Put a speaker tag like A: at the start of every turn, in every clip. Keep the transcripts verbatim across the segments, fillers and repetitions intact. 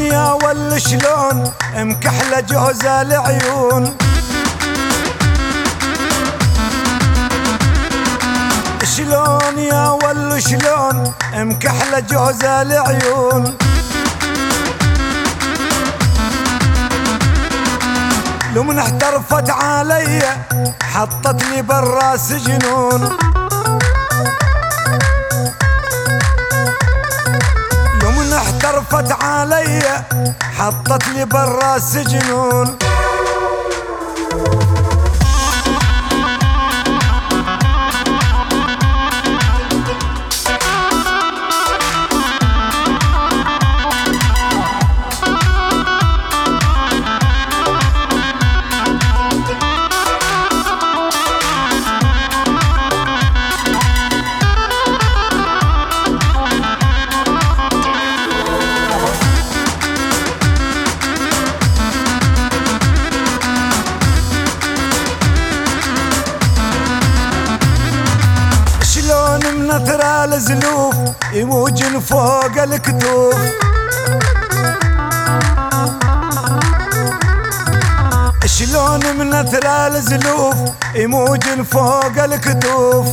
A: يا ول شلون مكحلة جوزة العيون، شلون يا ول شلون مكحلة جوزة العيون. لو من احترفت علي حطت لي بالراس جنون، لو من احترفت علي حطت لي بالراس جنون. منثرة الزلوف يموجن فوق الكتوف، شلون منثرة الزلوف يموجن فوق الكتوف.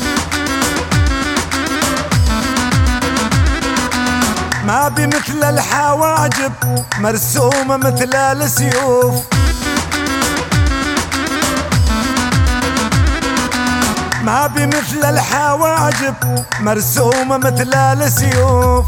A: ما بي مثل الحواجب مرسومة مثل السيوف، ما بي مثل الحواجب مرسومة مثل السيوف.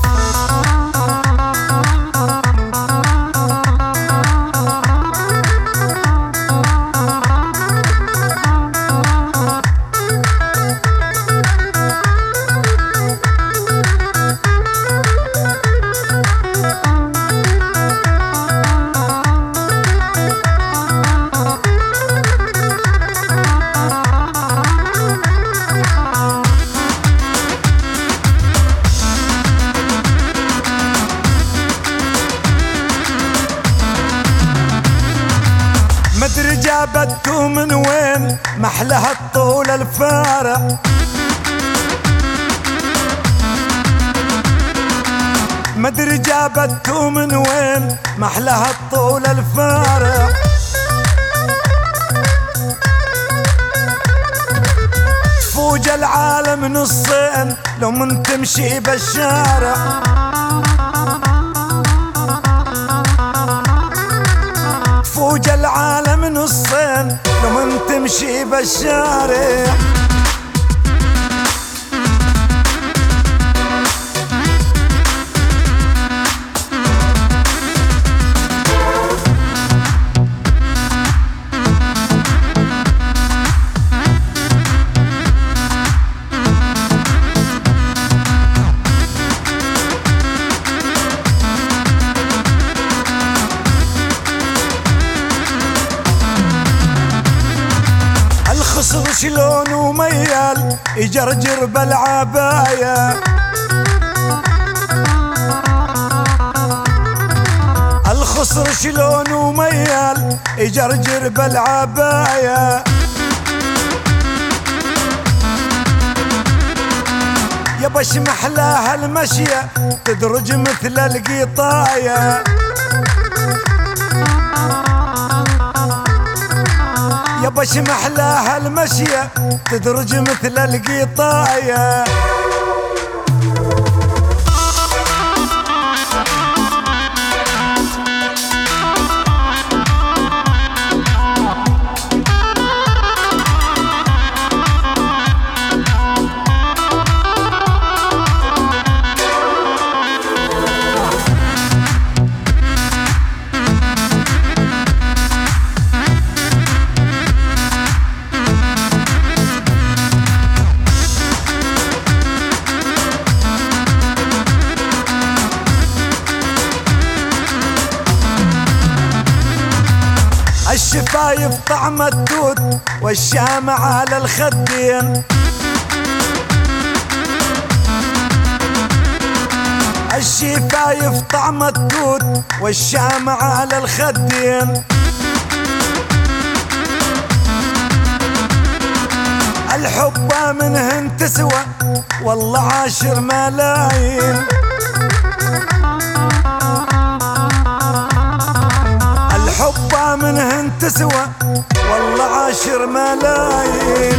A: مدري جابته من وين محلها الطول الفارع، مدري جابته من وين محلها الطول الفارع. تفوج العالم نصين لو من تمشي بالشارع، تفوج العالم نصين لو من تمشي بالشارع. الخصر شلون ميال يجرجر بالعباية، الخصر شلون ميال يجرجر بالعباية. يابا شمحلاها المشية تدرج مثل القطاية، يابا شمحلاها المشية تدرج مثل القطاية. الشفايف طعم الدود والشامة على الخدين، الشفايف طعم الدود والشامة على الخدين. الحب منهن تسوى والله عاشر ملايين، عشر ملايين